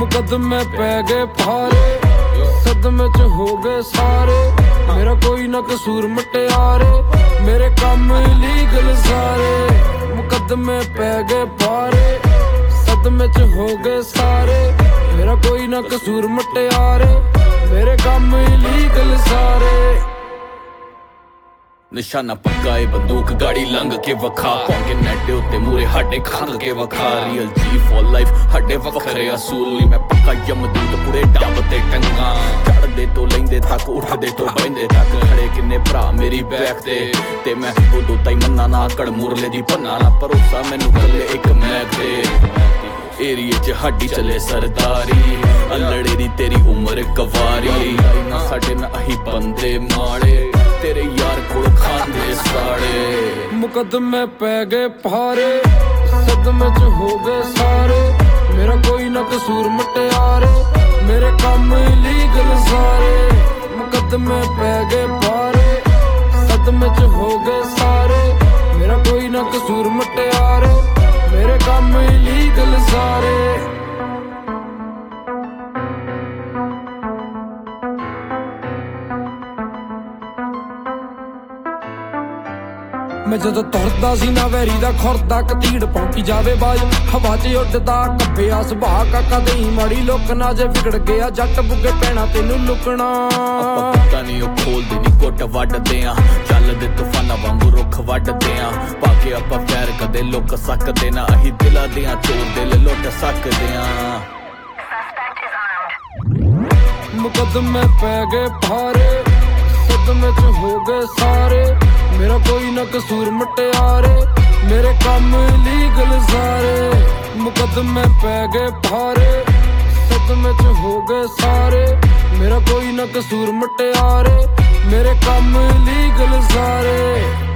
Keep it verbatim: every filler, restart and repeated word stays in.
मुकदमे पै गए भारे, सदमे च हो गए सारे, मेरा कोई ना कसूर मुटियारे, मेरे काम इलीगल सारे। मुकदमे पै गए भारे, सदमे च हो गए सारे, मेरा कोई ना कसूर मुटियारे, मेरे काम इलीगल सारे। निशाना पक्का है बंदूक गाड़ी लंघ के वखा, पौंके नेटे उत्ते मूरे हाडे खंघ के वखा। रियल जी फॉर लाइफ हाडे वखरे असूल, मैं पक्का यमदूत पूरे डब ते टंगा। चढ़दे तो लैंदे तक उठदे तो बहिंदे तक, खड़े किन्ने भरा मेरी बैक ते, ते मैं उदों ताई मन्ना ना कड़ मुरले दी भन्ना ना, भरोसा मैनू कल्ले एक मैग ते। एरिए च हाडी चले सरदारी, अल्लड़े दी तेरी उम्र कवारी, ना साडे ना अही बंदे माड़े, तेरे यार कोल खांदे साड़े। मुकदमे पै गए भारे, सदमे च हो गए सारे, मेरा कोई ना कसूर मुटियारे, मेरे काम इलीगल सारे। मुकदमे पै गए भारे, सदमे च हो गए सारे, मेरा कोई ना कसूर मुटियारे, मेरे काम इलीगल सारे। मैं जदों तुरदा सी ना वैरी दा खुरदा, कतीड़ पौंकी जावे बाज हवा च उड़दा, कब्बिया सुभाऽ काका देई माड़ी लोकना, जे विगड़ गया जट बुगे पैना तेनू लुकना। पता नहीं ओ खोलदे नी घुट वड्डदे आ, चलदे तूफाना वांगू रुख वड्डदे आ, पाके आपां पैर कदे लुक सकदे ना, अही दिला दियां चोर दिल लुट सकदे आ। मुकदमे पै गए भारे, सदमे च हो गए सारे, मेरा कोई ना कसूर मुटियारे, मेरे काम इलीगल सारे। मुकदमे पै गए भारे, सदमे च हो गए सारे, मेरा कोई ना कसूर मुटियारे, मेरे काम इलीगल सारे।